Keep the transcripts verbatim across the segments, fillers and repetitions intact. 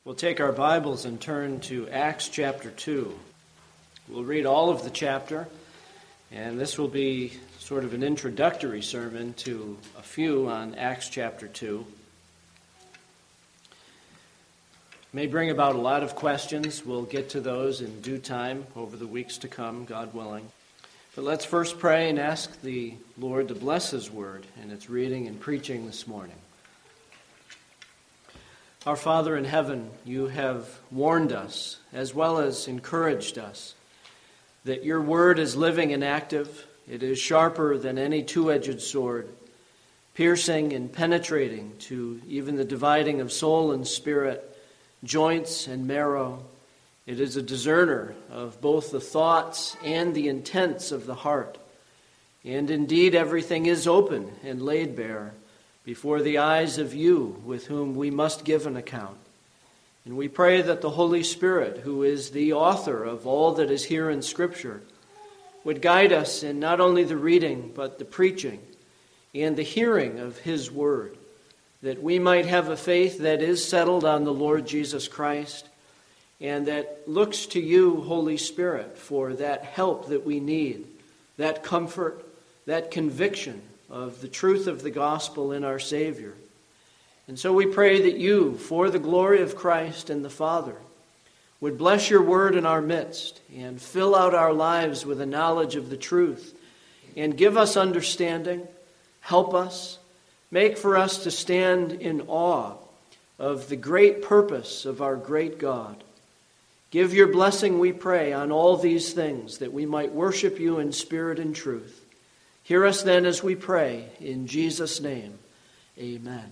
We'll take our Bibles and turn to Acts chapter two. We'll read all of the chapter, and this will be sort of an introductory sermon to a few on Acts chapter two. It may bring about a lot of questions. We'll get to those in due time over the weeks to come, God willing. But let's first pray and ask the Lord to bless His word and its reading and preaching this morning. Our Father in heaven, you have warned us as well as encouraged us that your word is living and active. It is sharper than any two-edged sword, piercing and penetrating to even the dividing of soul and spirit, joints and marrow. It is a discerner of both the thoughts and the intents of the heart. And indeed, everything is open and laid bare before the eyes of you, with whom we must give an account. And we pray that the Holy Spirit, who is the author of all that is here in Scripture, would guide us in not only the reading, but the preaching and the hearing of His word, that we might have a faith that is settled on the Lord Jesus Christ, and that looks to you, Holy Spirit, for that help that we need, that comfort, that conviction of the truth of the gospel in our Savior. And so we pray that you, for the glory of Christ and the Father, would bless your word in our midst and fill out our lives with a knowledge of the truth and give us understanding, help us, make for us to stand in awe of the great purpose of our great God. Give your blessing, we pray, on all these things, that we might worship you in spirit and truth. Hear us then as we pray, in Jesus' name, amen.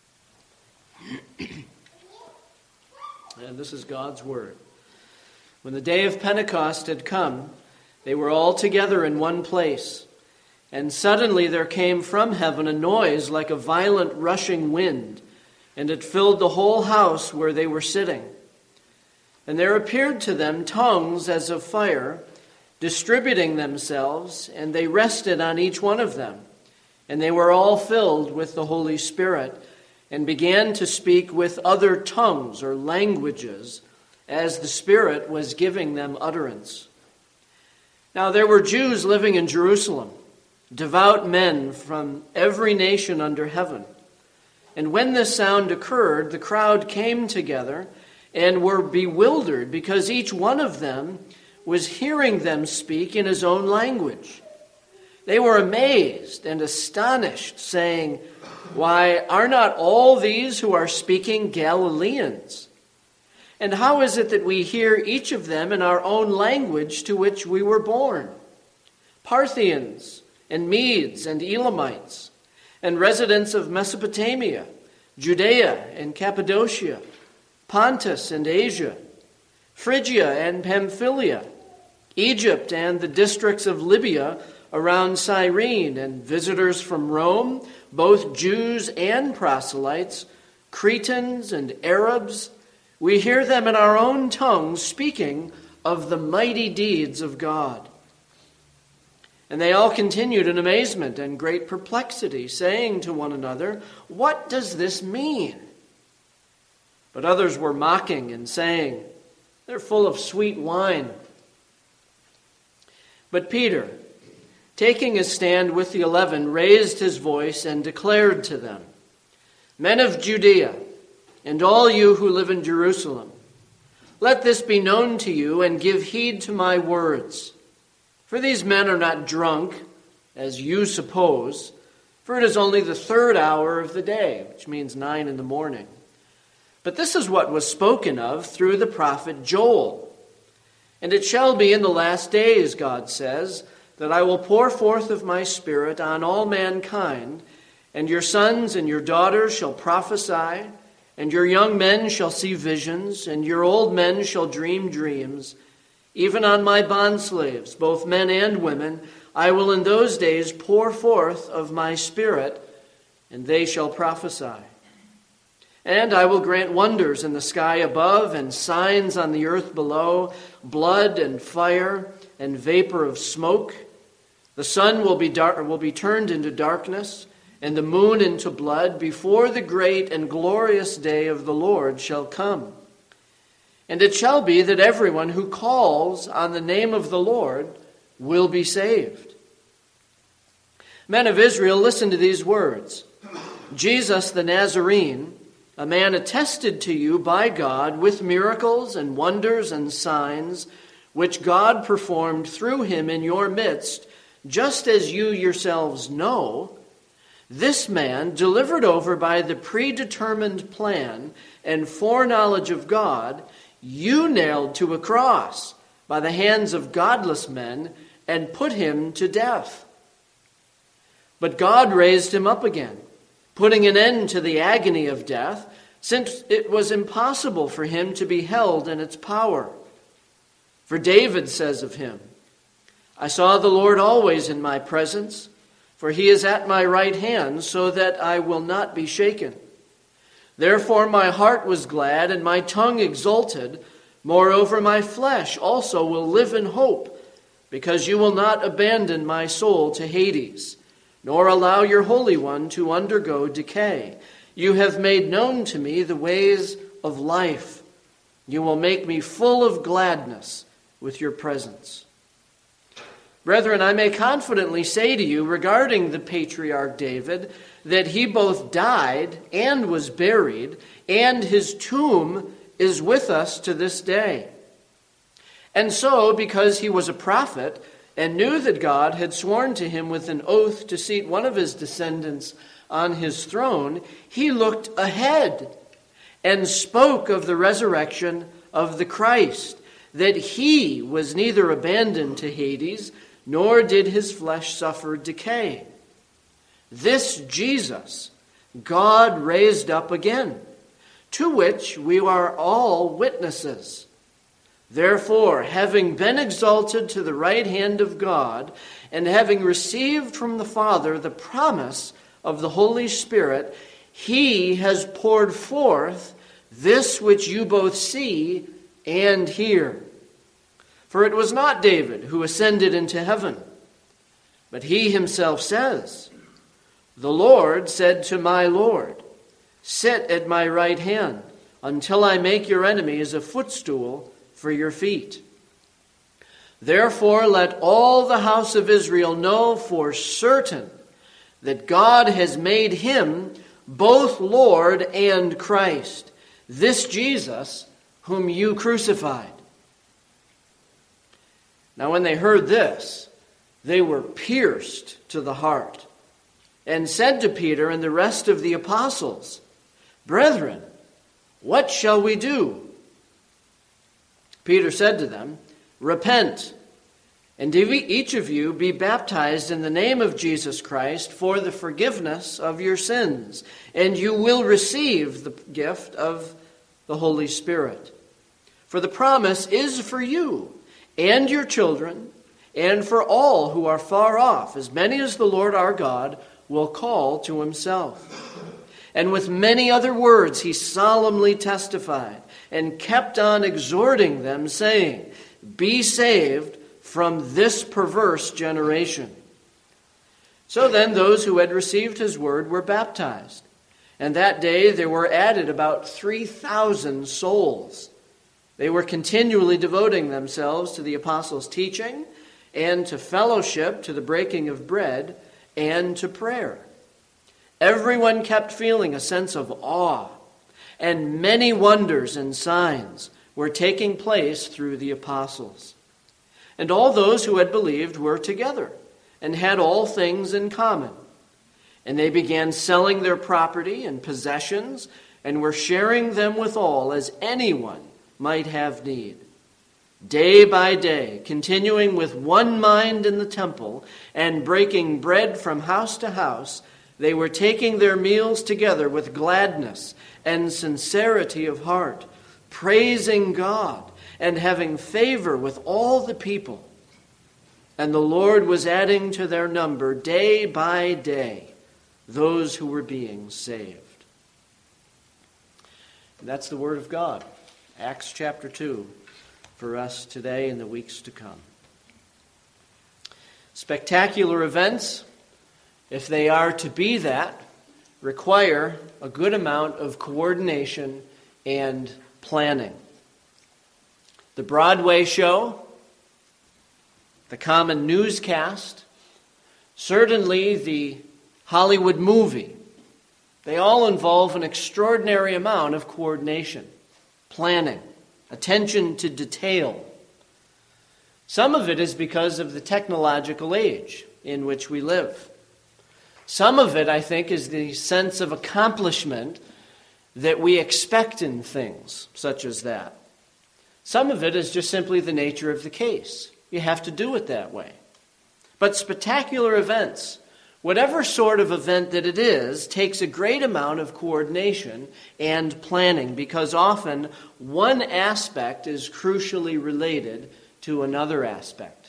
And this is God's word. When the day of Pentecost had come, they were all together in one place. And suddenly there came from heaven a noise like a violent rushing wind, and it filled the whole house where they were sitting. And there appeared to them tongues as of fire, distributing themselves, and they rested on each one of them. And they were all filled with the Holy Spirit, and began to speak with other tongues or languages, as the Spirit was giving them utterance. Now there were Jews living in Jerusalem, devout men from every nation under heaven. And when this sound occurred, the crowd came together and were bewildered, because each one of them was hearing them speak in his own language. They were amazed and astonished, saying, "Why, are not all these who are speaking Galileans? And how is it that we hear each of them in our own language to which we were born? Parthians and Medes and Elamites, and residents of Mesopotamia, Judea and Cappadocia, Pontus and Asia, Phrygia and Pamphylia, Egypt and the districts of Libya around Cyrene, and visitors from Rome, both Jews and proselytes, Cretans and Arabs. We hear them in our own tongues speaking of the mighty deeds of God." And they all continued in amazement and great perplexity, saying to one another, "What does this mean?" But others were mocking and saying, "They're full of sweet wine." But Peter, taking his stand with the eleven, raised his voice and declared to them, "Men of Judea, and all you who live in Jerusalem, let this be known to you, and give heed to my words. For these men are not drunk, as you suppose, for it is only the third hour of the day," which means nine in the morning. "But this is what was spoken of through the prophet Joel. And it shall be in the last days, God says, that I will pour forth of my Spirit on all mankind, and your sons and your daughters shall prophesy, and your young men shall see visions, and your old men shall dream dreams. Even on my bondslaves, both men and women, I will in those days pour forth of my Spirit, and they shall prophesy. And I will grant wonders in the sky above and signs on the earth below, blood and fire and vapor of smoke. The sun will be dar- will be turned into darkness, and the moon into blood, before the great and glorious day of the Lord shall come. And it shall be that everyone who calls on the name of the Lord will be saved." Men of Israel, listen to these words. "Jesus the Nazarene, a man attested to you by God with miracles and wonders and signs, which God performed through him in your midst, just as you yourselves know, this man, delivered over by the predetermined plan and foreknowledge of God, you nailed to a cross by the hands of godless men and put him to death. But God raised him up again, putting an end to the agony of death, since it was impossible for him to be held in its power. For David says of him, 'I saw the Lord always in my presence, for he is at my right hand, so that I will not be shaken. Therefore my heart was glad, and my tongue exulted. Moreover, my flesh also will live in hope, because you will not abandon my soul to Hades, nor allow your Holy One to undergo decay. You have made known to me the ways of life. You will make me full of gladness with your presence.' Brethren, I may confidently say to you regarding the patriarch David that he both died and was buried, and his tomb is with us to this day. And so, because he was a prophet and knew that God had sworn to him with an oath to seat one of his descendants on his throne, he looked ahead and spoke of the resurrection of the Christ, that he was neither abandoned to Hades, nor did his flesh suffer decay. This Jesus God raised up again, to which we are all witnesses. Therefore, having been exalted to the right hand of God, and having received from the Father the promise of the Holy Spirit, he has poured forth this which you both see and hear. For it was not David who ascended into heaven, but he himself says, 'The Lord said to my Lord, sit at my right hand until I make your enemies a footstool for your feet.' Therefore let all the house of Israel know for certain that God has made him both Lord and Christ, this Jesus whom you crucified." Now when they heard this, they were pierced to the heart, and said to Peter and the rest of the apostles, "Brethren, what shall we do?" Peter said to them, "Repent, and each of you be baptized in the name of Jesus Christ for the forgiveness of your sins, and you will receive the gift of the Holy Spirit. For the promise is for you and your children, and for all who are far off, as many as the Lord our God will call to himself." And with many other words he solemnly testified, and kept on exhorting them, saying, "Be saved from this perverse generation." So then those who had received his word were baptized, and that day there were added about three thousand souls. They were continually devoting themselves to the apostles' teaching, and to fellowship, to the breaking of bread, and to prayer. Everyone kept feeling a sense of awe, and many wonders and signs were taking place through the apostles. And all those who had believed were together, and had all things in common. And they began selling their property and possessions, and were sharing them with all, as anyone might have need. Day by day, continuing with one mind in the temple, and breaking bread from house to house, they were taking their meals together with gladness and sincerity of heart, praising God and having favor with all the people. And the Lord was adding to their number day by day those who were being saved. And that's the word of God. Acts chapter two for us today and the weeks to come. Spectacular events, if they are to be that, require a good amount of coordination and planning. the Broadway show, the common newscast, certainly the Hollywood movie. They all involve an extraordinary amount of coordination, planning, attention to detail. Some of it is because of the technological age in which we live. Some of it, I think, is the sense of accomplishment that we expect in things such as that. Some of it is just simply the nature of the case. You have to do it that way. But spectacular events, whatever sort of event that it is, takes a great amount of coordination and planning, because often one aspect is crucially related to another aspect.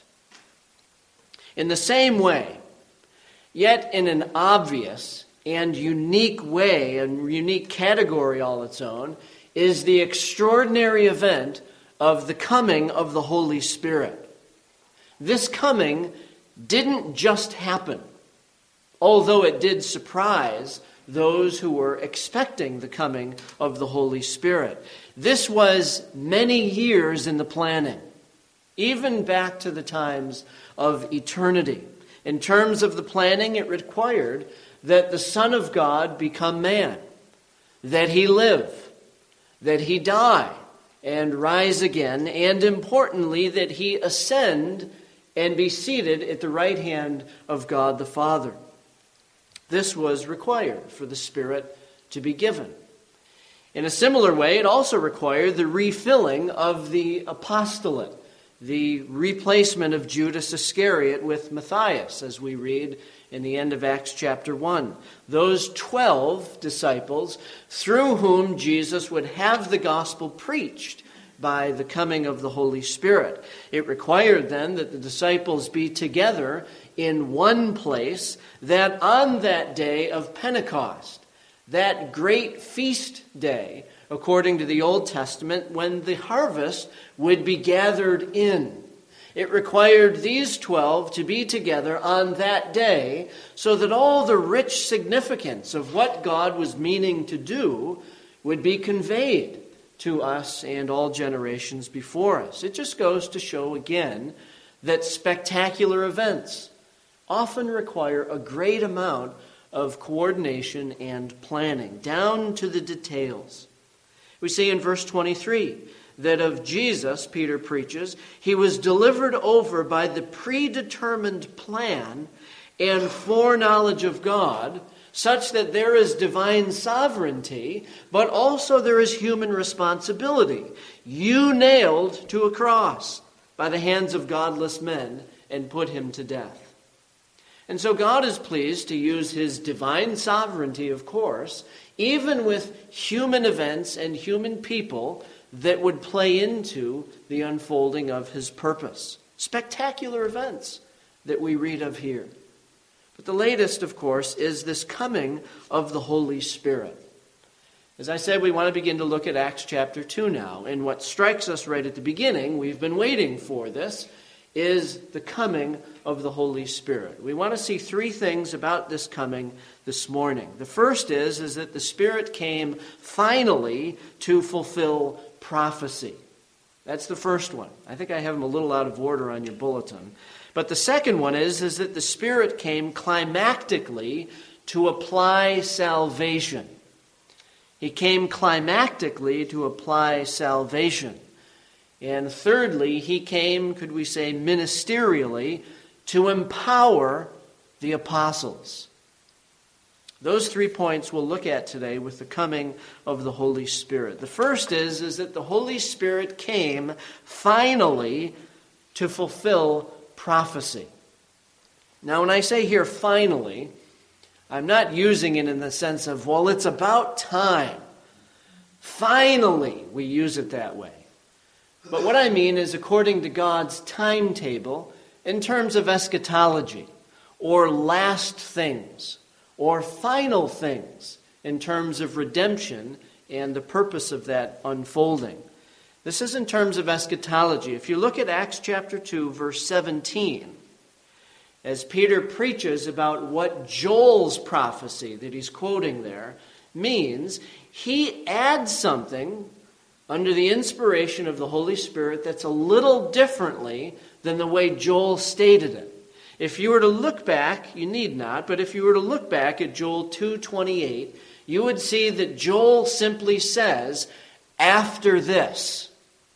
In the same way, yet in an obvious and unique way, a unique category all its own, is the extraordinary event of the coming of the Holy Spirit. This coming didn't just happen, although it did surprise those who were expecting the coming of the Holy Spirit. This was many years in the planning, even back to the times of eternity. In terms of the planning, it required that the Son of God become man, that he live, that he die and rise again, and importantly, that he ascend and be seated at the right hand of God the Father. This was required for the Spirit to be given. In a similar way, it also required the refilling of the apostolate, the replacement of Judas Iscariot with Matthias, as we read in the end of Acts chapter one. Those twelve disciples through whom Jesus would have the gospel preached by the coming of the Holy Spirit. It required then that the disciples be together in one place, that on that day of Pentecost, that great feast day, according to the Old Testament, when the harvest would be gathered in. It required these twelve to be together on that day so that all the rich significance of what God was meaning to do would be conveyed to us and all generations before us. It just goes to show again that spectacular events often require a great amount of coordination and planning, down to the details. We see in verse twenty-three that of Jesus, Peter preaches, he was delivered over by the predetermined plan and foreknowledge of God, such that there is divine sovereignty, but also there is human responsibility. You nailed to a cross by the hands of godless men and put him to death. And so God is pleased to use his divine sovereignty, of course, even with human events and human people that would play into the unfolding of his purpose. Spectacular events that we read of here. But the latest, of course, is this coming of the Holy Spirit. As I said, we want to begin to look at Acts chapter two now. And what strikes us right at the beginning, we've been waiting for this, is the coming of the Holy Spirit. We want to see three things about this coming this morning. The first is, is that the Spirit came finally to fulfill prophecy. That's the first one. I think I have them a little out of order on your bulletin. But the second one is, is that the Spirit came climactically to apply salvation. He came climactically to apply salvation. And thirdly, he came, could we say, ministerially to empower the apostles. Those three points we'll look at today with the coming of the Holy Spirit. The first is, is that the Holy Spirit came finally to fulfill prophecy. Now, when I say here finally, I'm not using it in the sense of, well, it's about time. Finally, we use it that way. But what I mean is according to God's timetable in terms of eschatology, or last things, or final things in terms of redemption and the purpose of that unfolding. This is in terms of eschatology. If you look at Acts chapter two, verse seventeen, as Peter preaches about what Joel's prophecy that he's quoting there means, he adds something under the inspiration of the Holy Spirit that's a little differently than the way Joel stated it. If you were to look back, you need not, but if you were to look back at Joel two twenty-eight, you would see that Joel simply says, after this.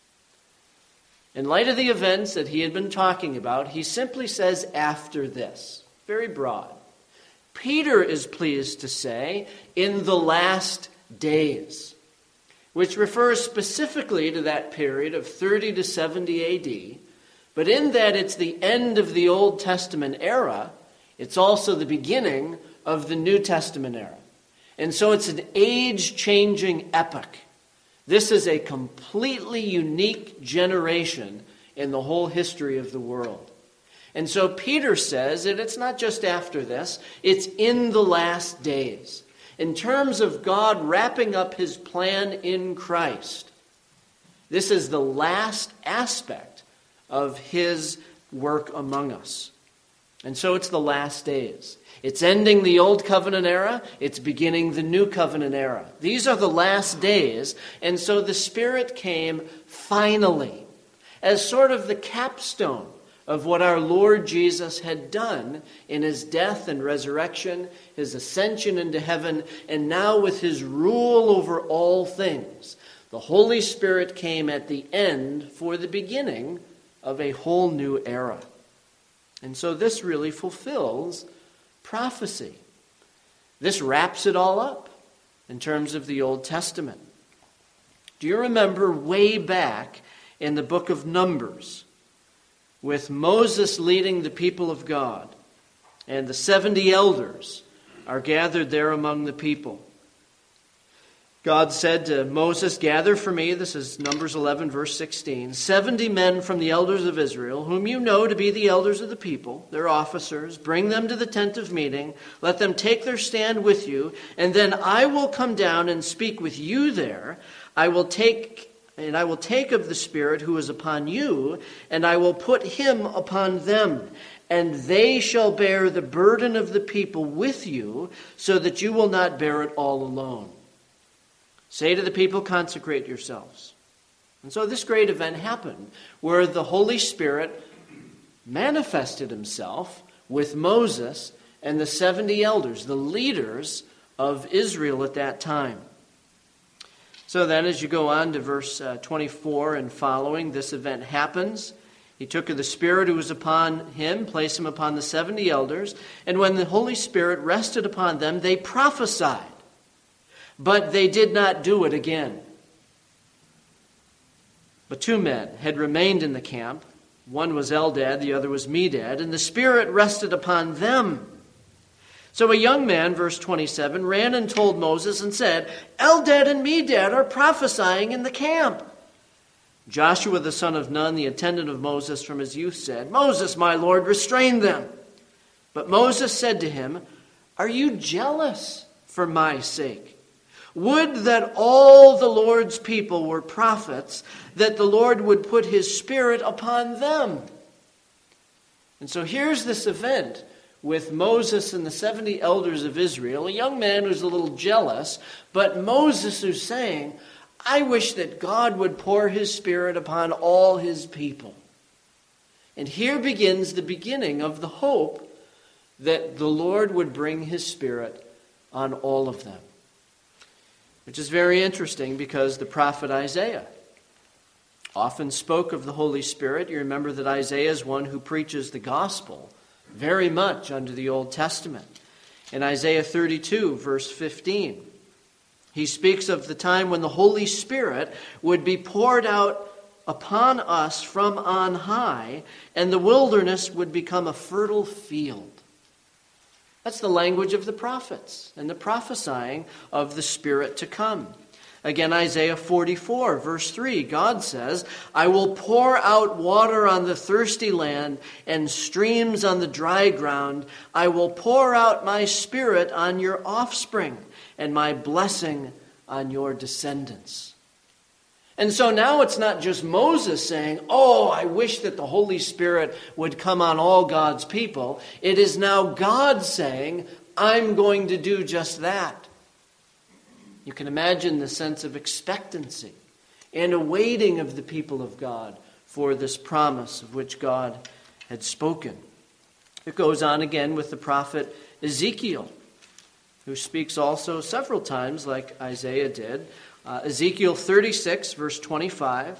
In light of the events that he had been talking about, he simply says, after this. Very broad. Peter is pleased to say, in the last days, which refers specifically to that period of thirty to seventy A D, but in that it's the end of the Old Testament era, it's also the beginning of the New Testament era. And so it's an age-changing epoch. This is a completely unique generation in the whole history of the world. And so Peter says that it's not just after this, it's in the last days. In terms of God wrapping up his plan in Christ, this is the last aspect of his work among us. And so it's the last days. It's ending the Old Covenant era. It's beginning the New Covenant era. These are the last days. And so the Spirit came finally as sort of the capstone of what our Lord Jesus had done in his death and resurrection, his ascension into heaven, and now with his rule over all things. The Holy Spirit came at the end for the beginning of a whole new era. And so this really fulfills prophecy. This wraps it all up in terms of the Old Testament. Do you remember way back in the book of Numbers, with Moses leading the people of God, and the seventy elders are gathered there among the people? God said to Moses, gather for me, this is Numbers eleven, verse sixteen, seventy men from the elders of Israel, whom you know to be the elders of the people, their officers. Bring them to the tent of meeting. Let them take their stand with you, and then I will come down and speak with you there. I will take, and I will take of the Spirit who is upon you, and I will put him upon them. And they shall bear the burden of the people with you, so that you will not bear it all alone. Say to the people, consecrate yourselves. And so this great event happened where the Holy Spirit manifested himself with Moses and the seventy elders, the leaders of Israel at that time. So then as you go on to verse uh, twenty-four and following, this event happens. He took of the Spirit who was upon him, placed him upon the seventy elders, and when the Holy Spirit rested upon them, they prophesied. But they did not do it again. But two men had remained in the camp. One was Eldad, the other was Medad, and the Spirit rested upon them. So a young man, verse twenty-seven, ran and told Moses and said, Eldad and Medad are prophesying in the camp. Joshua the son of Nun, the attendant of Moses from his youth, said, Moses, my Lord, restrain them. But Moses said to him, are you jealous for my sake? Would that all the Lord's people were prophets, that the Lord would put his Spirit upon them. And so here's this event with Moses and the seventy elders of Israel, a young man who's a little jealous, but Moses who's saying, I wish that God would pour his Spirit upon all his people. And here begins the beginning of the hope that the Lord would bring his Spirit on all of them. Which is very interesting because the prophet Isaiah often spoke of the Holy Spirit. You remember that Isaiah is one who preaches the gospel very much under the Old Testament. In Isaiah thirty-two, verse fifteen, he speaks of the time when the Holy Spirit would be poured out upon us from on high, and the wilderness would become a fertile field. That's the language of the prophets and the prophesying of the Spirit to come. Again, Isaiah forty-four, verse three, God says, I will pour out water on the thirsty land and streams on the dry ground. I will pour out my Spirit on your offspring and my blessing on your descendants. And so now it's not just Moses saying, oh, I wish that the Holy Spirit would come on all God's people. It is now God saying, I'm going to do just that. You can imagine the sense of expectancy and a waiting of the people of God for this promise of which God had spoken. It goes on again with the prophet Ezekiel, who speaks also several times like Isaiah did. Uh, Ezekiel thirty-six, verse twenty-five.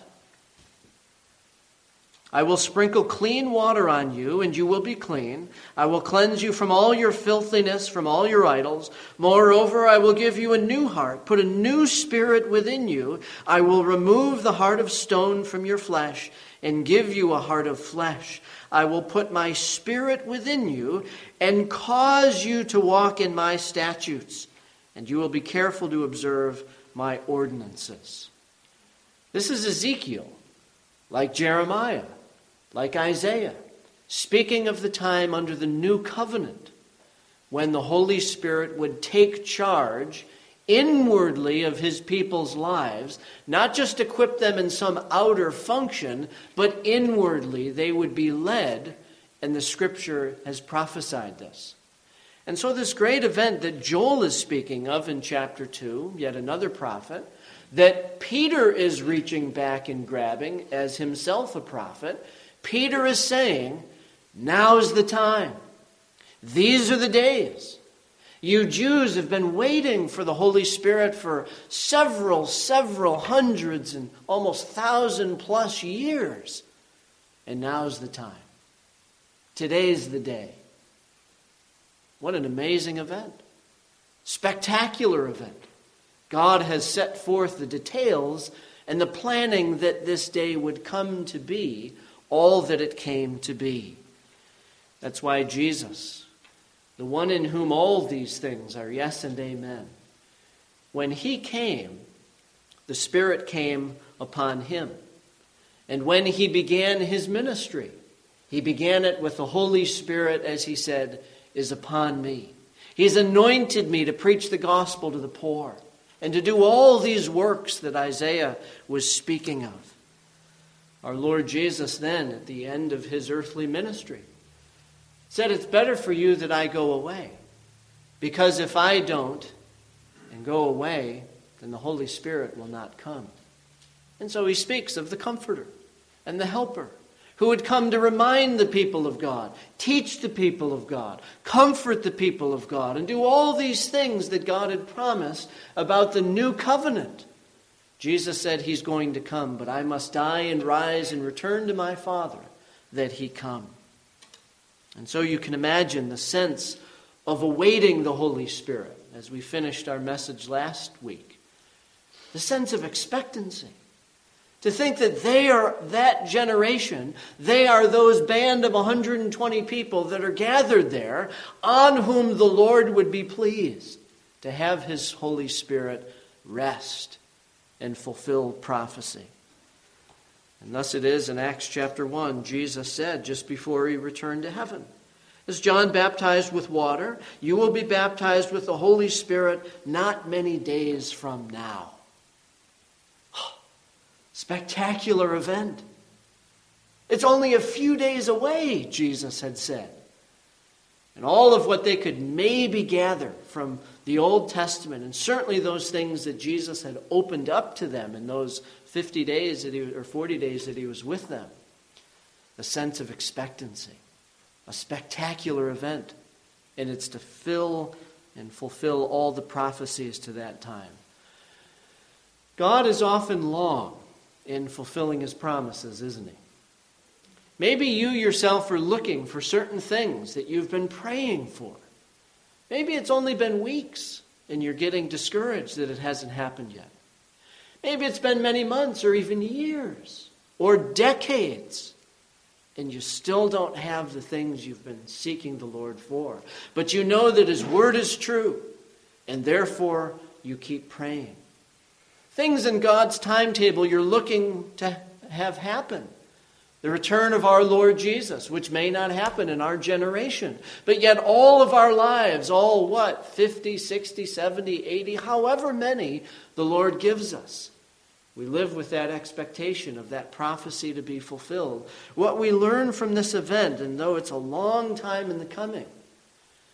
I will sprinkle clean water on you, and you will be clean. I will cleanse you from all your filthiness, from all your idols. Moreover, I will give you a new heart, put a new spirit within you. I will remove the heart of stone from your flesh, and give you a heart of flesh. I will put my spirit within you, and cause you to walk in my statutes, and you will be careful to observe my ordinances. This is Ezekiel, like Jeremiah, like Isaiah, speaking of the time under the new covenant, when the Holy Spirit would take charge inwardly of his people's lives, not just equip them in some outer function, but inwardly they would be led, and the Scripture has prophesied this. And so this great event that Joel is speaking of in chapter two, yet another prophet, that Peter is reaching back and grabbing as himself a prophet, Peter is saying, now's the time. These are the days. You Jews have been waiting for the Holy Spirit for several, several hundreds and almost thousand plus years. And now's the time. Today's the day. What an amazing event. Spectacular event. God has set forth the details and the planning that this day would come to be all that it came to be. That's why Jesus, the one in whom all these things are yes and amen, when he came, the Spirit came upon him. And when he began his ministry, he began it with the Holy Spirit, as he said, is upon me. He's anointed me to preach the gospel to the poor and to do all these works that Isaiah was speaking of. Our Lord Jesus then, at the end of his earthly ministry, said, it's better for you that I go away, because if I don't and go away, then the Holy Spirit will not come. And so he speaks of the Comforter and the Helper, who would come to remind the people of God, teach the people of God, comfort the people of God, and do all these things that God had promised about the new covenant. Jesus said he's going to come, but I must die and rise and return to my Father that he come. And so you can imagine the sense of awaiting the Holy Spirit as we finished our message last week. The sense of expectancy. To think that they are that generation, they are those band of one hundred twenty people that are gathered there, on whom the Lord would be pleased to have his Holy Spirit rest and fulfill prophecy. And thus it is in Acts chapter one, Jesus said just before he returned to heaven, as John baptized with water, you will be baptized with the Holy Spirit not many days from now. Spectacular event. It's only a few days away, Jesus had said. And all of what they could maybe gather from the Old Testament, and certainly those things that Jesus had opened up to them in those fifty days that he, or forty days that he was with them, a sense of expectancy, a spectacular event, and it's to fill and fulfill all the prophecies to that time. God is often long in fulfilling his promises, isn't he? Maybe you yourself are looking for certain things that you've been praying for. Maybe it's only been weeks and you're getting discouraged that it hasn't happened yet. Maybe it's been many months or even years or decades and you still don't have the things you've been seeking the Lord for. But you know that his word is true and therefore you keep praying. Things in God's timetable you're looking to have happen. The return of our Lord Jesus, which may not happen in our generation. But yet all of our lives, all what, fifty, sixty, seventy, eighty, however many the Lord gives us. We live with that expectation of that prophecy to be fulfilled. What we learn from this event, and though it's a long time in the coming,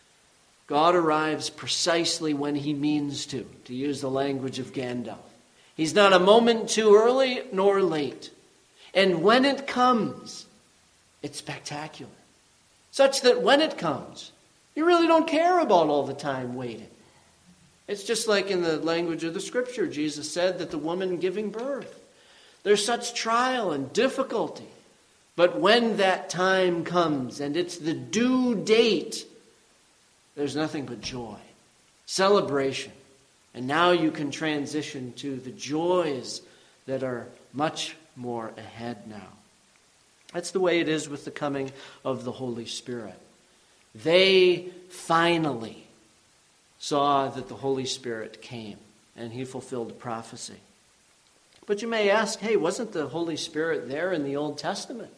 God arrives precisely when he means to, to use the language of Gandalf. He's not a moment too early nor late. And when it comes, it's spectacular. Such that when it comes, you really don't care about all the time waiting. It's just like in the language of the Scripture, Jesus said that the woman giving birth, there's such trial and difficulty. But when that time comes and it's the due date, there's nothing but joy, celebration. And now you can transition to the joys that are much more ahead now. That's the way it is with the coming of the Holy Spirit. They finally saw that the Holy Spirit came and he fulfilled prophecy. But you may ask, hey, wasn't the Holy Spirit there in the Old Testament?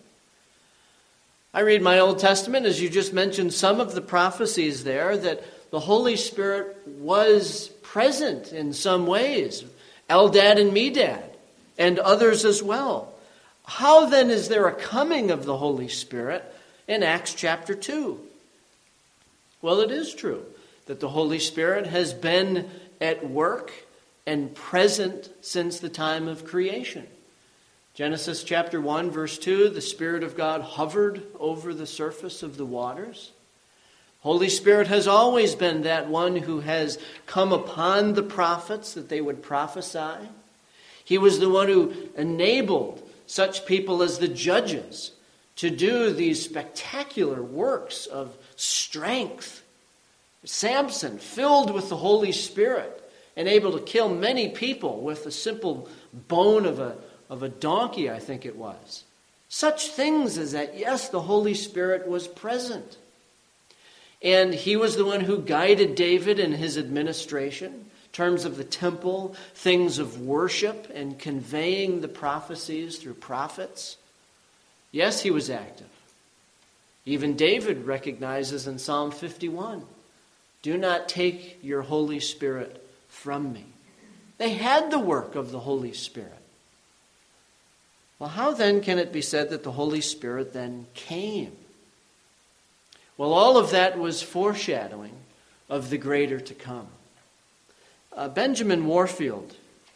I read my Old Testament, as you just mentioned, some of the prophecies there that the Holy Spirit was present in some ways. Eldad and Medad and others as well. How then is there a coming of the Holy Spirit in Acts chapter two? Well, it is true that the Holy Spirit has been at work and present since the time of creation. Genesis chapter one, verse two, the Spirit of God hovered over the surface of the waters. Holy Spirit has always been that one who has come upon the prophets that they would prophesy. He was the one who enabled such people as the judges to do these spectacular works of strength. Samson, filled with the Holy Spirit and able to kill many people with a simple bone of a, of a donkey, I think it was. Such things as that, yes, the Holy Spirit was present. And he was the one who guided David in his administration, in terms of the temple, things of worship, and conveying the prophecies through prophets. Yes, he was active. Even David recognizes in Psalm fifty-one, do not take your Holy Spirit from me. They had the work of the Holy Spirit. Well, how then can it be said that the Holy Spirit then came? Well, all of that was foreshadowing of the greater to come. Uh, Benjamin Warfield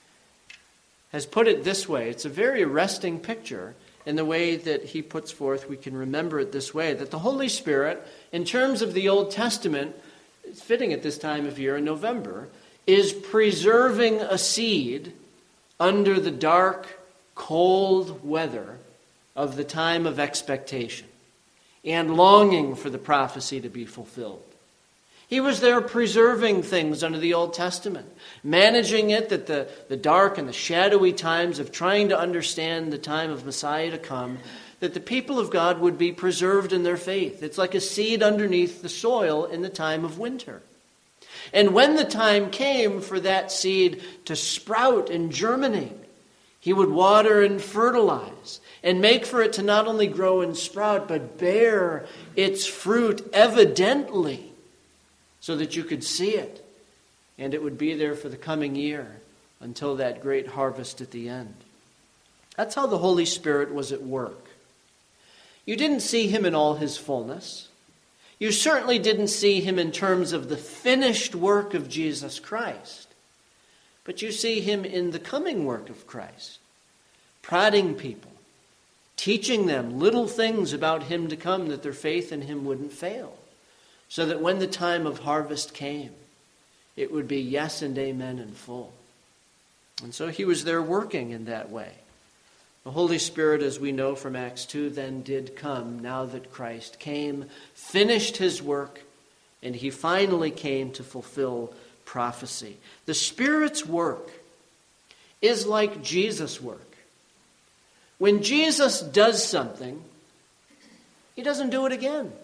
has put it this way. It's a very arresting picture in the way that he puts forth. We can remember it this way, that the Holy Spirit, in terms of the Old Testament, it's fitting at this time of year in November, is preserving a seed under the dark, cold weather of the time of expectation and longing for the prophecy to be fulfilled. He was there preserving things under the Old Testament, managing it that the, the dark and the shadowy times of trying to understand the time of Messiah to come, that the people of God would be preserved in their faith. It's like a seed underneath the soil in the time of winter. And when the time came for that seed to sprout and germinate, he would water and fertilize and make for it to not only grow and sprout, but bear its fruit evidently so that you could see it. And it would be there for the coming year until that great harvest at the end. That's how the Holy Spirit was at work. You didn't see him in all his fullness. You certainly didn't see him in terms of the finished work of Jesus Christ. But you see him in the coming work of Christ, prodding people, teaching them little things about him to come that their faith in him wouldn't fail, so that when the time of harvest came, it would be yes and amen in full. And so he was there working in that way. The Holy Spirit, as we know from Acts two, then did come now that Christ came, finished his work, and he finally came to fulfill prophecy. The Spirit's work is like Jesus' work. When Jesus does something, he doesn't do it again.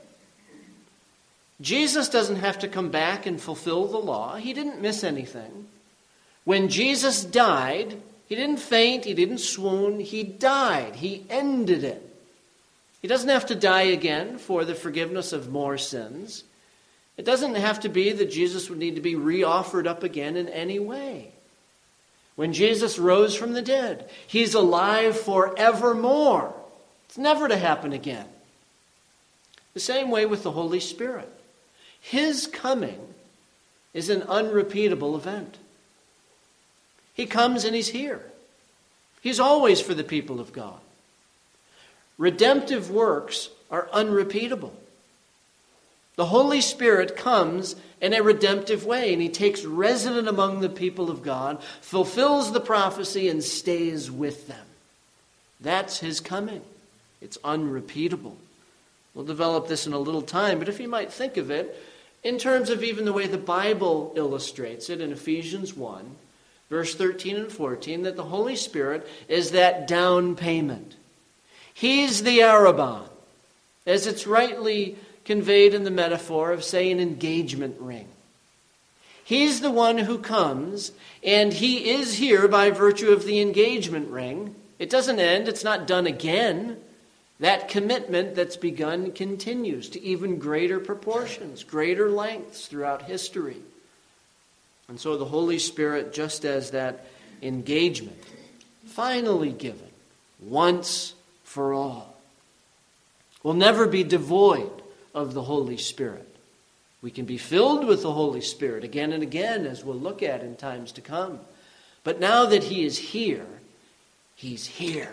Jesus doesn't have to come back and fulfill the law. He didn't miss anything. When Jesus died, he didn't faint, he didn't swoon, he died. He ended it. He doesn't have to die again for the forgiveness of more sins. It doesn't have to be that Jesus would need to be re-offered up again in any way. When Jesus rose from the dead, he's alive forevermore. It's never to happen again. The same way with the Holy Spirit. His coming is an unrepeatable event. He comes and he's here. He's always for the people of God. Redemptive works are unrepeatable. The Holy Spirit comes in a redemptive way, and he takes resident among the people of God, fulfills the prophecy, and stays with them. That's his coming. It's unrepeatable. We'll develop this in a little time, but if you might think of it in terms of even the way the Bible illustrates it in Ephesians one, verse thirteen and fourteen, that the Holy Spirit is that down payment. He's the arrabon, as it's rightly conveyed in the metaphor of, say, an engagement ring. He's the one who comes, and he is here by virtue of the engagement ring. It doesn't end. It's not done again. That commitment that's begun continues to even greater proportions, greater lengths throughout history. And so the Holy Spirit, just as that engagement, finally given, once for all, will never be devoid of the Holy Spirit. We can be filled with the Holy Spirit again and again, as we'll look at in times to come. But now that he is here, he's here.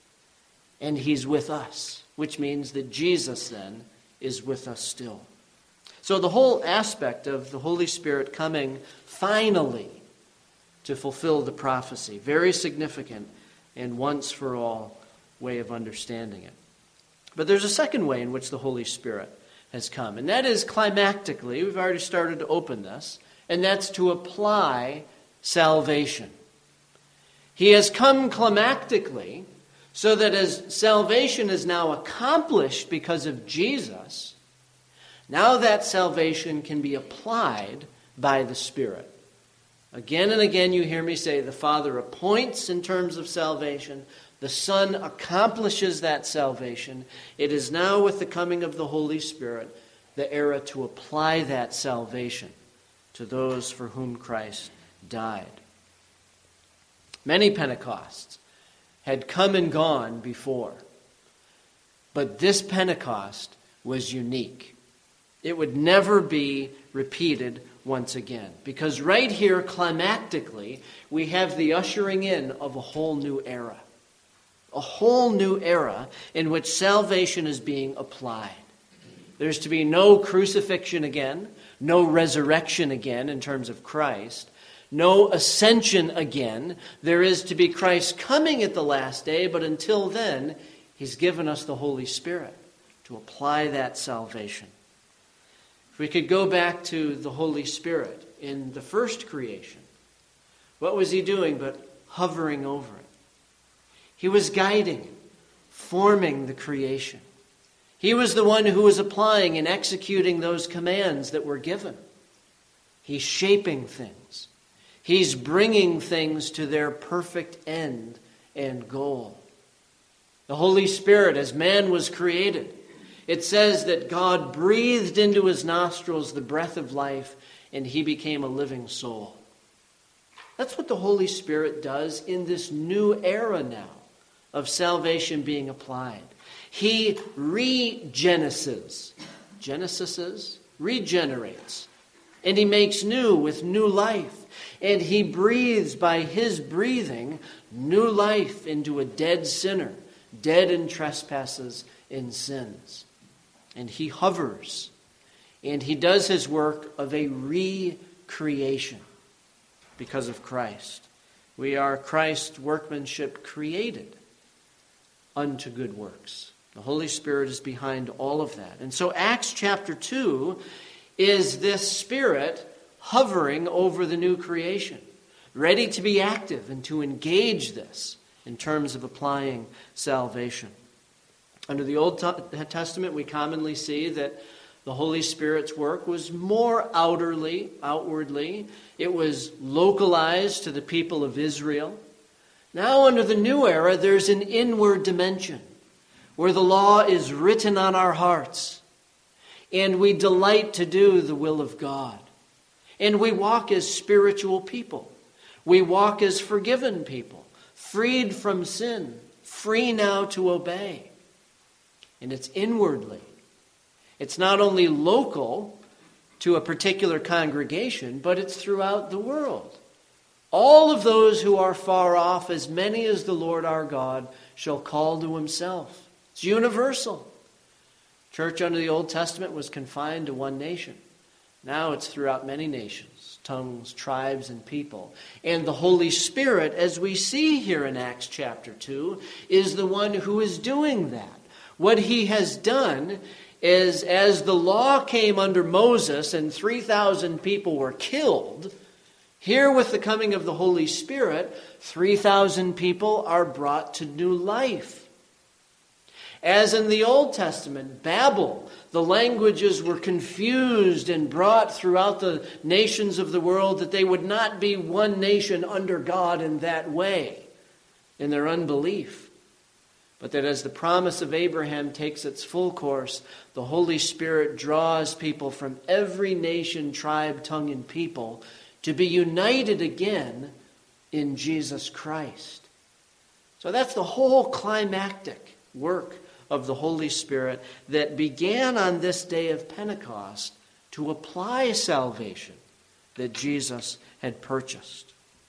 And he's with us, which means that Jesus then is with us still. So the whole aspect of the Holy Spirit coming finally to fulfill the prophecy, very significant and once for all way of understanding it. But there's a second way in which the Holy Spirit has come, and that is climactically. We've already started to open this, and that's to apply salvation. He has come climactically so that as salvation is now accomplished because of Jesus, now that salvation can be applied by the Spirit. Again and again you hear me say the Father appoints in terms of salvation. The Son accomplishes that salvation. It is now with the coming of the Holy Spirit the era to apply that salvation to those for whom Christ died. Many Pentecosts had come and gone before, but this Pentecost was unique. It would never be repeated once again, because right here, climactically, we have the ushering in of a whole new era. A whole new era in which salvation is being applied. There's to be no crucifixion again, no resurrection again in terms of Christ, no ascension again. There is to be Christ coming at the last day, but until then, he's given us the Holy Spirit to apply that salvation. If we could go back to the Holy Spirit in the first creation, what was he doing but hovering over it? He was guiding, forming the creation. He was the one who was applying and executing those commands that were given. He's shaping things. He's bringing things to their perfect end and goal. The Holy Spirit, as man was created, it says that God breathed into his nostrils the breath of life, and he became a living soul. That's what the Holy Spirit does in this new era now of salvation being applied. He regenesis, genesises, regenerates, and he makes new with new life. And he breathes by his breathing new life into a dead sinner, dead in trespasses and sins. And he hovers, and he does his work of a recreation because of Christ. We are Christ's workmanship created unto good works. The Holy Spirit is behind all of that. And so Acts chapter two is this Spirit hovering over the new creation, ready to be active and to engage this in terms of applying salvation. Under the Old Testament, we commonly see that the Holy Spirit's work was more outerly, outwardly. It was localized to the people of Israel. Now, under the new era, there's an inward dimension where the law is written on our hearts, and we delight to do the will of God. And we walk as spiritual people. We walk as forgiven people, freed from sin, free now to obey. And it's inwardly. It's not only local to a particular congregation, but it's throughout the world. All of those who are far off, as many as the Lord our God shall call to himself. It's universal. Church under the Old Testament was confined to one nation. Now it's throughout many nations, tongues, tribes, and people. And the Holy Spirit, as we see here in Acts chapter two, is the one who is doing that. What he has done is, as the law came under Moses and three thousand people were killed, here with the coming of the Holy Spirit, three thousand people are brought to new life. As in the Old Testament, Babel, the languages were confused and brought throughout the nations of the world that they would not be one nation under God in that way, in their unbelief. But that as the promise of Abraham takes its full course, the Holy Spirit draws people from every nation, tribe, tongue, and people to be united again in Jesus Christ. So that's the whole climactic work of the Holy Spirit that began on this day of Pentecost to apply salvation that Jesus had purchased.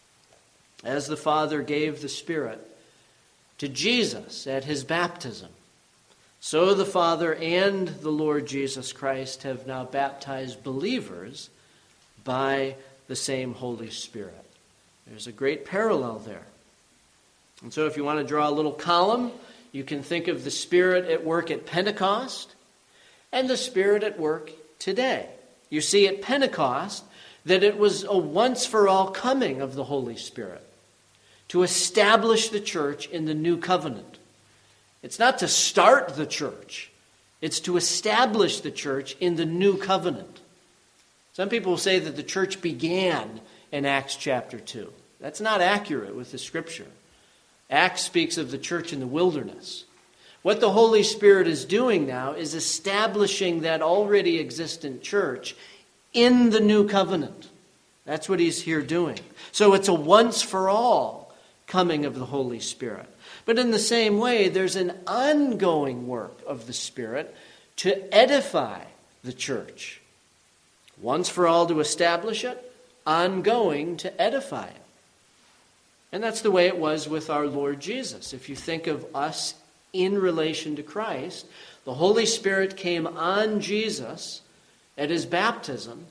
As the Father gave the Spirit to Jesus at his baptism, so the Father and the Lord Jesus Christ have now baptized believers by the same Holy Spirit. There's a great parallel there. And so if you want to draw a little column, you can think of the Spirit at work at Pentecost and the Spirit at work today. You see at Pentecost that it was a once-for-all coming of the Holy Spirit to establish the church in the new covenant. It's not to start the church. It's to establish the church in the new covenant. Some people will say that the church began in Acts chapter two. That's not accurate with the Scripture. Acts speaks of the church in the wilderness. What the Holy Spirit is doing now is establishing that already existent church in the new covenant. That's what he's here doing. So it's a once-for-all coming of the Holy Spirit. But in the same way, there's an ongoing work of the Spirit to edify the church. Once for all to establish it, ongoing to edify it. And that's the way it was with our Lord Jesus. If you think of us in relation to Christ, the Holy Spirit came on Jesus at his baptism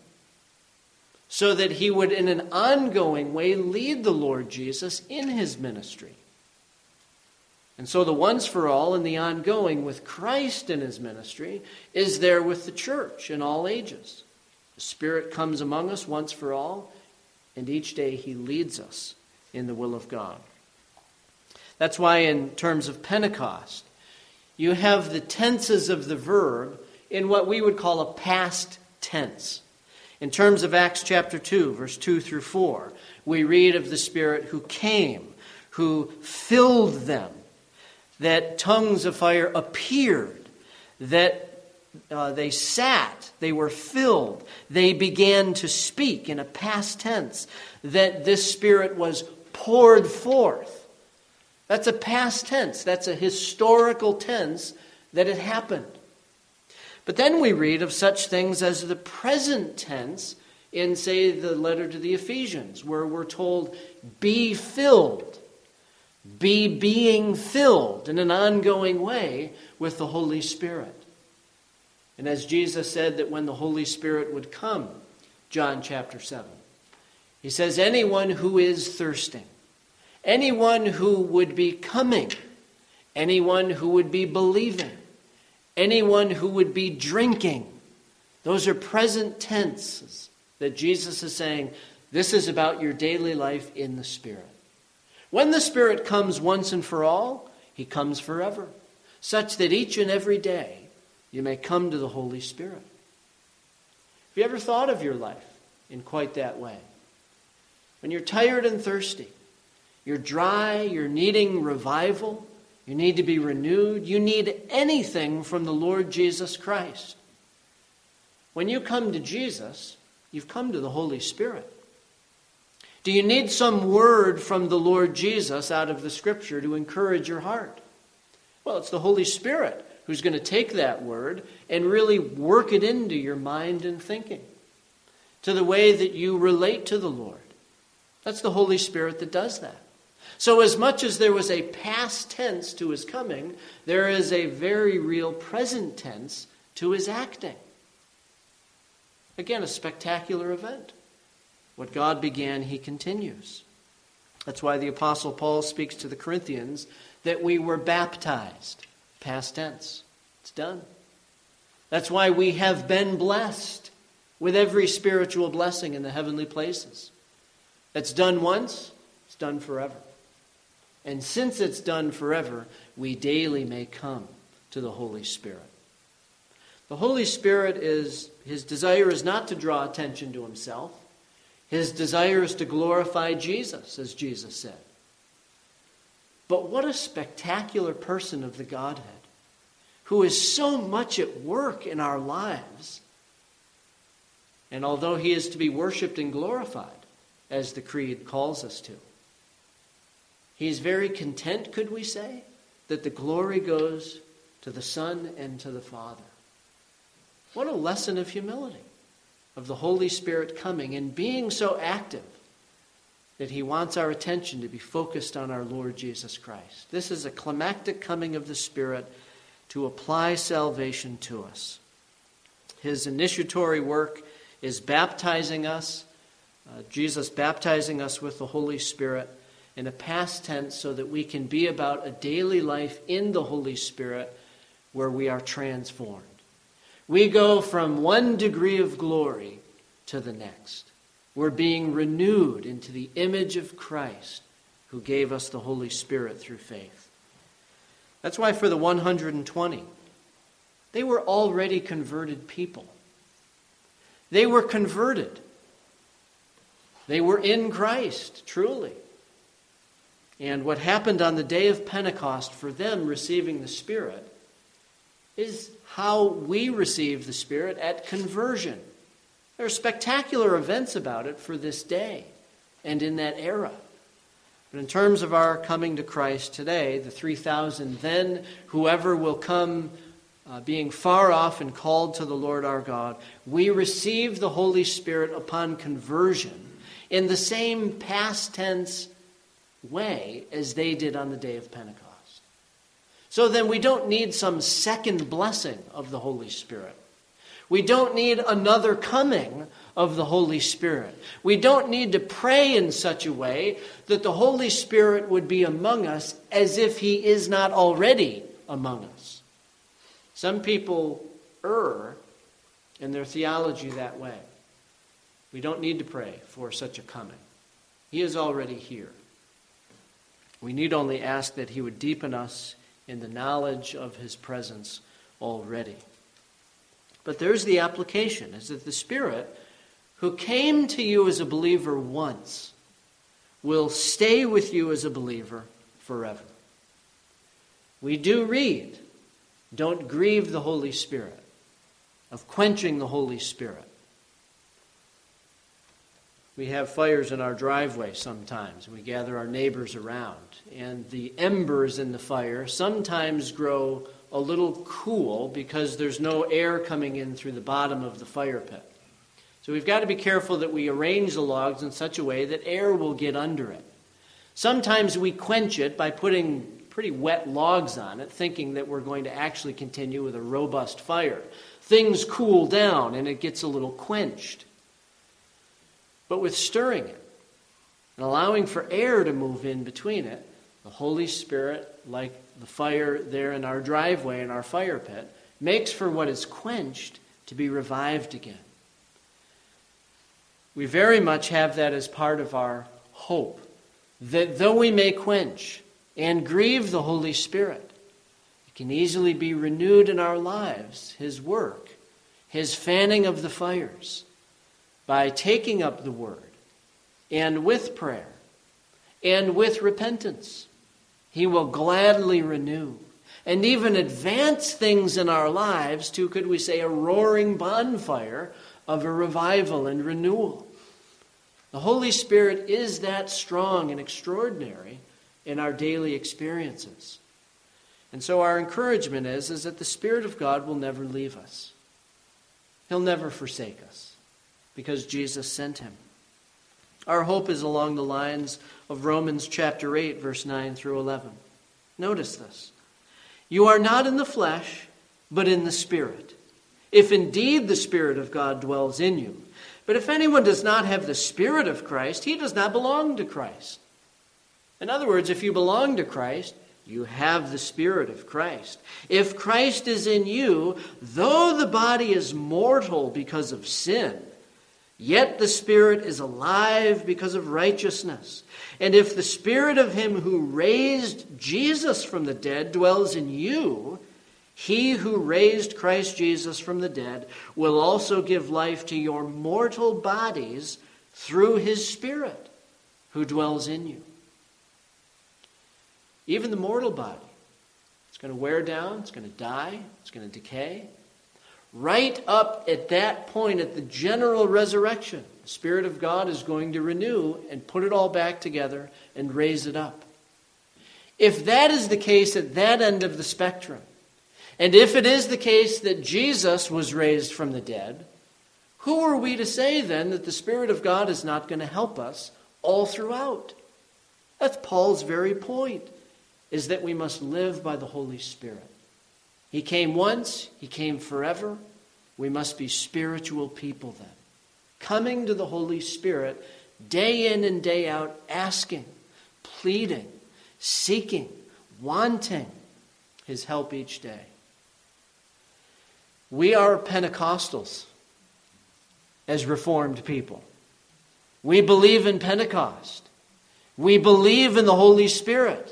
so that he would, in an ongoing way, lead the Lord Jesus in his ministry. And so the once for all and the ongoing with Christ in his ministry is there with the church in all ages. The Spirit comes among us once for all, and each day he leads us in the will of God. That's why in terms of Pentecost, you have the tenses of the verb in what we would call a past tense. In terms of Acts chapter two, verse two through four, we read of the Spirit who came, who filled them, that tongues of fire appeared, that uh, they sat, they were filled, they began to speak in a past tense, that this Spirit was poured forth. That's a past tense. That's a historical tense that it happened. But then we read of such things as the present tense in, say, the letter to the Ephesians, where we're told, be filled, be being filled in an ongoing way with the Holy Spirit. And as Jesus said that when the Holy Spirit would come, John chapter seven, he says, anyone who is thirsting, anyone who would be coming, anyone who would be believing, anyone who would be drinking, those are present tenses that Jesus is saying, this is about your daily life in the Spirit. When the Spirit comes once and for all, he comes forever, such that each and every day you may come to the Holy Spirit. Have you ever thought of your life in quite that way? When you're tired and thirsty, you're dry, you're needing revival, you need to be renewed, you need anything from the Lord Jesus Christ. When you come to Jesus, you've come to the Holy Spirit. Do you need some word from the Lord Jesus out of the Scripture to encourage your heart? Well, it's the Holy Spirit who's going to take that word and really work it into your mind and thinking, to the way that you relate to the Lord, That's the Holy Spirit that does that. So as much as there was a past tense to his coming, there is a very real present tense to his acting. Again, a spectacular event. What God began, he continues. That's why the Apostle Paul speaks to the Corinthians that we were baptized. Past tense. It's done. That's why we have been blessed with every spiritual blessing in the heavenly places. That's done once, it's done forever. And since it's done forever, we daily may come to the Holy Spirit. The Holy Spirit is, his desire is not to draw attention to himself. His desire is to glorify Jesus, as Jesus said. But what a spectacular person of the Godhead, who is so much at work in our lives. And although he is to be worshipped and glorified, as the Creed calls us to, he is very content, could we say, that the glory goes to the Son and to the Father. What a lesson of humility, of the Holy Spirit coming and being so active that he wants our attention to be focused on our Lord Jesus Christ. This is a climactic coming of the Spirit to apply salvation to us. His initiatory work is baptizing us, uh, Jesus baptizing us with the Holy Spirit in a past tense so that we can be about a daily life in the Holy Spirit where we are transformed. We go from one degree of glory to the next. We're being renewed into the image of Christ who gave us the Holy Spirit through faith. That's why for the one hundred twenty, they were already converted people. They were converted. They were in Christ, truly. And what happened on the day of Pentecost for them receiving the Spirit is how we receive the Spirit at conversion. There are spectacular events about it for this day and in that era. But in terms of our coming to Christ today, the three thousand, then whoever will come uh, being far off and called to the Lord our God, we receive the Holy Spirit upon conversion in the same past tense way as they did on the day of Pentecost. So then we don't need some second blessing of the Holy Spirit. We don't need another coming of the Holy Spirit. We don't need to pray in such a way that the Holy Spirit would be among us as if he is not already among us. Some people err in their theology that way. We don't need to pray for such a coming. He is already here. We need only ask that he would deepen us in the knowledge of his presence already. But there's the application, is that the Spirit who came to you as a believer once will stay with you as a believer forever. We do read, don't grieve the Holy Spirit, of quenching the Holy Spirit. We have fires in our driveway sometimes. We gather our neighbors around, and the embers in the fire sometimes grow a little cool because there's no air coming in through the bottom of the fire pit. So we've got to be careful that we arrange the logs in such a way that air will get under it. Sometimes we quench it by putting pretty wet logs on it, thinking that we're going to actually continue with a robust fire. Things cool down and it gets a little quenched. But with stirring it and allowing for air to move in between it, the Holy Spirit, like the fire there in our driveway in our fire pit, makes for what is quenched to be revived again. We very much have that as part of our hope, that though we may quench and grieve the Holy Spirit, it can easily be renewed in our lives, his work, his fanning of the fires, by taking up the word, and with prayer, and with repentance. He will gladly renew and even advance things in our lives to, could we say, a roaring bonfire of a revival and renewal. The Holy Spirit is that strong and extraordinary in our daily experiences. And so our encouragement is, is that the Spirit of God will never leave us. He'll never forsake us, because Jesus sent him. Our hope is along the lines of Romans chapter eight, verse nine through eleven. Notice this. You are not in the flesh, but in the Spirit, if indeed the Spirit of God dwells in you. But if anyone does not have the Spirit of Christ, he does not belong to Christ. In other words, if you belong to Christ, you have the Spirit of Christ. If Christ is in you, though the body is mortal because of sin, yet the Spirit is alive because of righteousness. And if the Spirit of him who raised Jesus from the dead dwells in you, he who raised Christ Jesus from the dead will also give life to your mortal bodies through his Spirit who dwells in you. Even the mortal body, it's going to wear down, it's going to die, it's going to decay. Right up at that point, at the general resurrection, the Spirit of God is going to renew and put it all back together and raise it up. If that is the case at that end of the spectrum, and if it is the case that Jesus was raised from the dead, who are we to say then that the Spirit of God is not going to help us all throughout? That's Paul's very point, is that we must live by the Holy Spirit. He came once, he came forever. We must be spiritual people then, coming to the Holy Spirit day in and day out, asking, pleading, seeking, wanting his help each day. We are Pentecostals as Reformed people. We believe in Pentecost. We believe in the Holy Spirit.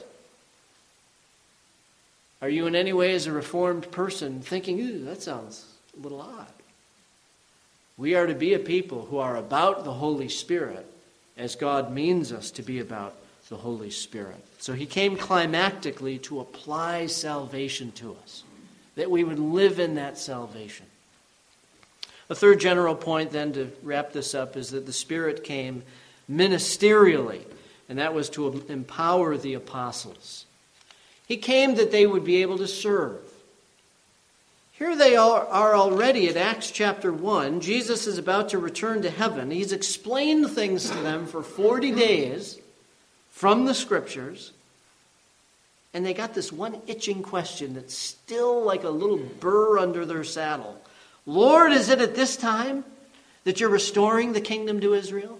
Are you in any way as a Reformed person thinking, ooh, that sounds a little odd? We are to be a people who are about the Holy Spirit as God means us to be about the Holy Spirit. So he came climactically to apply salvation to us, that we would live in that salvation. A third general point then to wrap this up is that the Spirit came ministerially, and that was to empower the apostles. He came that they would be able to serve. Here they are, are already at Acts chapter one. Jesus is about to return to heaven. He's explained things to them for forty days from the Scriptures. And they got this one itching question that's still like a little burr under their saddle. Lord, is it at this time that you're restoring the kingdom to Israel?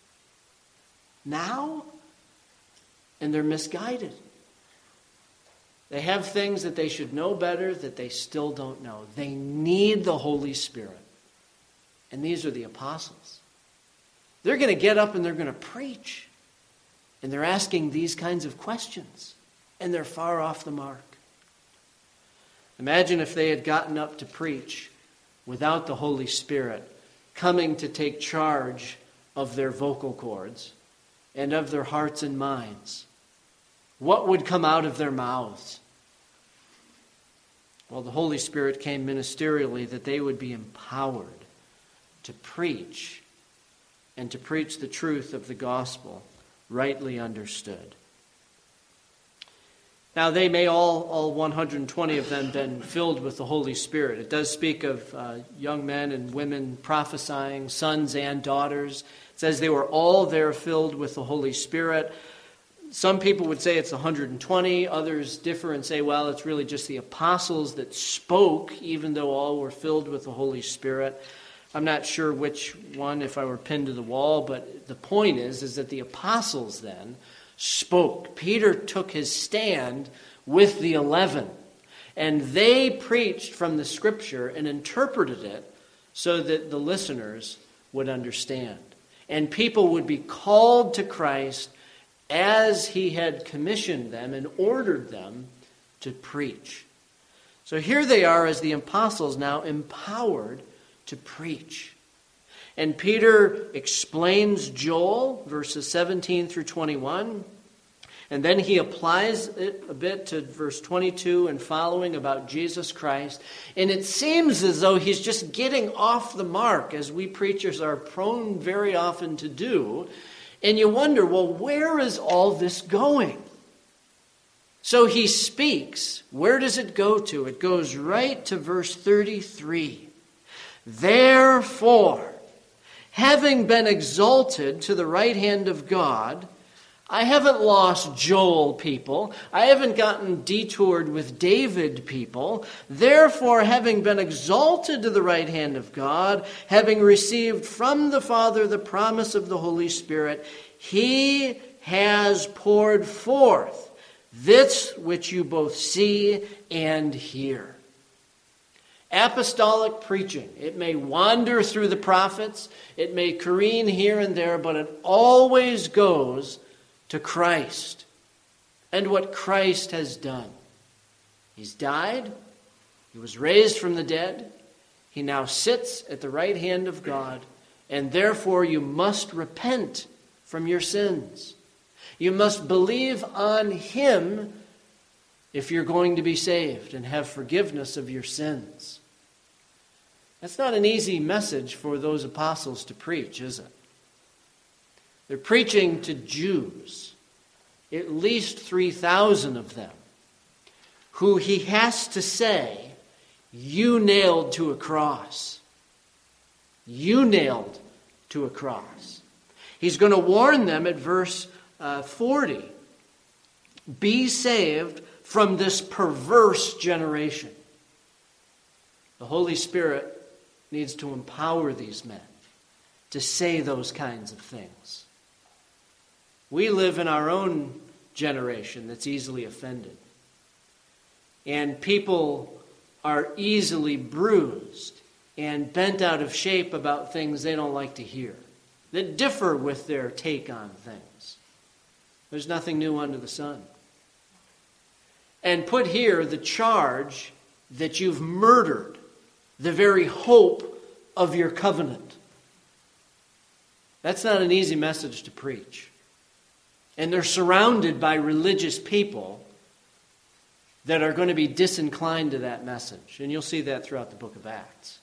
Now? And they're misguided. They have things that they should know better that they still don't know. They need the Holy Spirit. And these are the apostles. They're going to get up and they're going to preach. And they're asking these kinds of questions. And they're far off the mark. Imagine if they had gotten up to preach without the Holy Spirit coming to take charge of their vocal cords and of their hearts and minds. What would come out of their mouths? Well, the Holy Spirit came ministerially that they would be empowered to preach and to preach the truth of the gospel rightly understood. Now, they may all, all one hundred twenty of them, been filled with the Holy Spirit. It does speak of uh, young men and women prophesying, sons and daughters. It says they were all there filled with the Holy Spirit. Some people would say it's one hundred twenty. Others differ and say, well, it's really just the apostles that spoke, even though all were filled with the Holy Spirit. I'm not sure which one, if I were pinned to the wall, but the point is, is that the apostles then spoke. Peter took his stand with the eleven, and they preached from the Scripture and interpreted it so that the listeners would understand. And people would be called to Christ as he had commissioned them and ordered them to preach. So here they are as the apostles now empowered to preach. And Peter explains Joel, verses seventeen through twenty-one. And then he applies it a bit to verse twenty-two and following about Jesus Christ. And it seems as though he's just getting off the mark, as we preachers are prone very often to do. And you wonder, well, where is all this going? So he speaks. Where does it go to? It goes right to verse thirty-three. Therefore, having been exalted to the right hand of God. I haven't lost Joel, people. I haven't gotten detoured with David, people. Therefore, having been exalted to the right hand of God, having received from the Father the promise of the Holy Spirit, he has poured forth this which you both see and hear. Apostolic preaching. It may wander through the prophets. It may careen here and there, but it always goes to Christ and what Christ has done. He's died. He was raised from the dead. He now sits at the right hand of God, and therefore you must repent from your sins. You must believe on him if you're going to be saved and have forgiveness of your sins. That's not an easy message for those apostles to preach, is it? They're preaching to Jews, at least three thousand of them, who he has to say, you nailed to a cross. You nailed to a cross. He's going to warn them at verse uh, forty. Be saved from this perverse generation. The Holy Spirit needs to empower these men to say those kinds of things. We live in our own generation that's easily offended. And people are easily bruised and bent out of shape about things they don't like to hear, that differ with their take on things. There's nothing new under the sun. And put here the charge that you've murdered the very hope of your covenant. That's not an easy message to preach. And they're surrounded by religious people that are going to be disinclined to that message. And you'll see that throughout the book of Acts.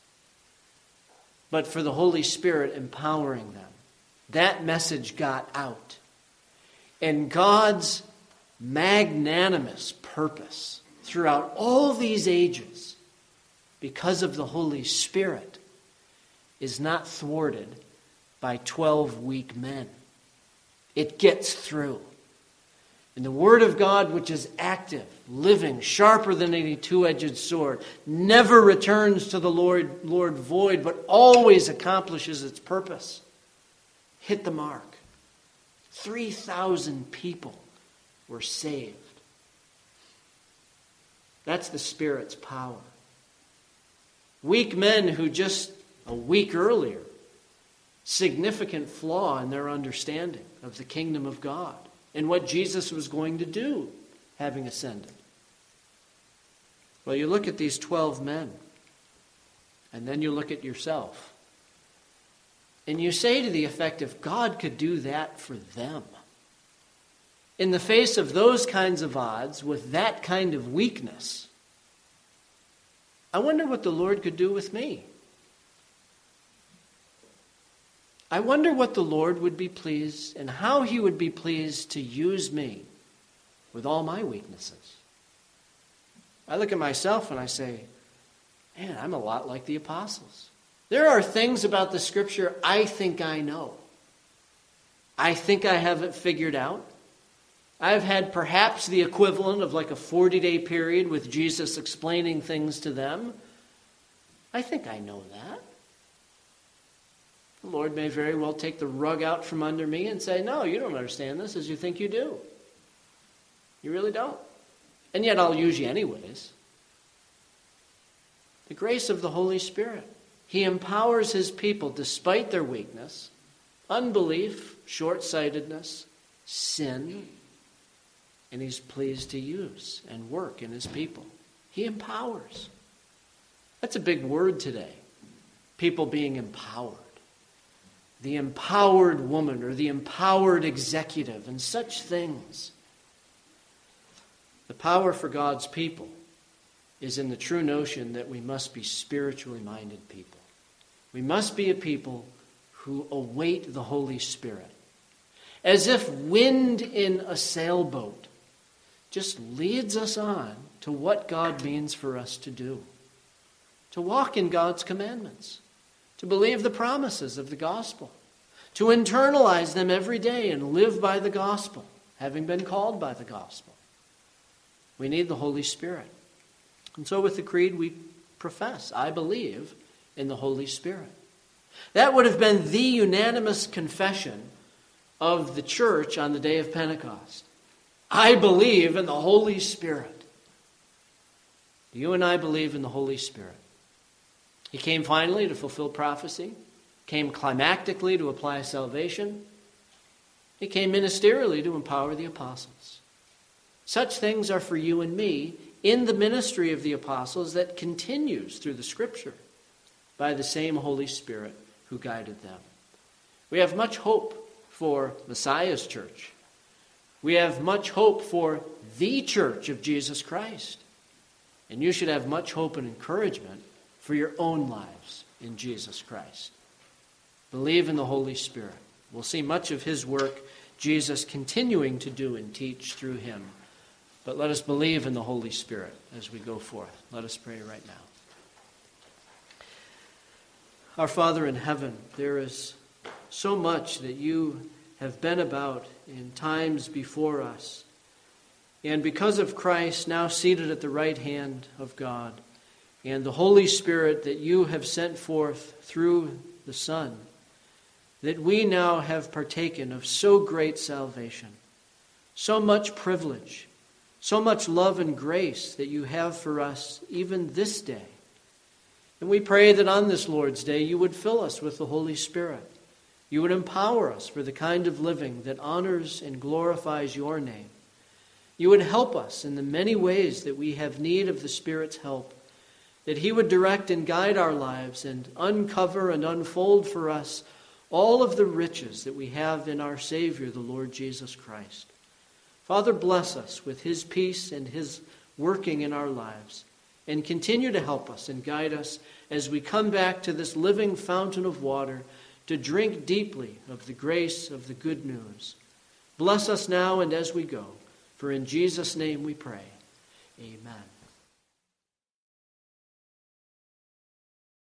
But for the Holy Spirit empowering them, that message got out. And God's magnanimous purpose throughout all these ages, because of the Holy Spirit, is not thwarted by twelve weak men. It gets through. And the Word of God, which is active, living, sharper than any two-edged sword, never returns to the Lord, Lord void, but always accomplishes its purpose. Hit the mark. three thousand people were saved. That's the Spirit's power. Weak men who just a week earlier, significant flaw in their understanding of the kingdom of God and what Jesus was going to do, having ascended. Well, you look at these twelve men, and then you look at yourself, and you say to the effect, if God could do that for them, in the face of those kinds of odds, with that kind of weakness, I wonder what the Lord could do with me. I wonder what the Lord would be pleased and how he would be pleased to use me with all my weaknesses. I look at myself and I say, man, I'm a lot like the apostles. There are things about the Scripture I think I know. I think I have it figured out. I've had perhaps the equivalent of like a forty-day period with Jesus explaining things to them. I think I know that. The Lord may very well take the rug out from under me and say, no, you don't understand this as you think you do. You really don't. And yet I'll use you anyways. The grace of the Holy Spirit. He empowers his people despite their weakness, unbelief, short-sightedness, sin, and he's pleased to use and work in his people. He empowers. That's a big word today. People being empowered. The empowered woman or the empowered executive and such things. The power for God's people is in the true notion that we must be spiritually minded people. We must be a people who await the Holy Spirit. As if wind in a sailboat just leads us on to what God means for us to do. To walk in God's commandments. to believe the promises of the gospel, to internalize them every day and live by the gospel, having been called by the gospel. We need the Holy Spirit. And so with the creed we profess, I believe in the Holy Spirit. That would have been the unanimous confession of the church on the day of Pentecost. I believe in the Holy Spirit. You and I believe in the Holy Spirit. He came finally to fulfill prophecy, came climactically to apply salvation. He came ministerially to empower the apostles. Such things are for you and me in the ministry of the apostles that continues through the Scripture by the same Holy Spirit who guided them. We have much hope for Messiah's church. We have much hope for the church of Jesus Christ. And you should have much hope and encouragement for your own lives in Jesus Christ. Believe in the Holy Spirit. We'll see much of his work Jesus continuing to do and teach through him. But let us believe in the Holy Spirit as we go forth. Let us pray right now. Our Father in heaven, there is so much that you have been about in times before us. And because of Christ now seated at the right hand of God, and the Holy Spirit that you have sent forth through the Son, that we now have partaken of so great salvation, so much privilege, so much love and grace that you have for us even this day. And we pray that on this Lord's Day you would fill us with the Holy Spirit. You would empower us for the kind of living that honors and glorifies your name. You would help us in the many ways that we have need of the Spirit's help, that he would direct and guide our lives and uncover and unfold for us all of the riches that we have in our Savior, the Lord Jesus Christ. Father, bless us with his peace and his working in our lives, and continue to help us and guide us as we come back to this living fountain of water to drink deeply of the grace of the good news. Bless us now and as we go, for in Jesus' name we pray. Amen.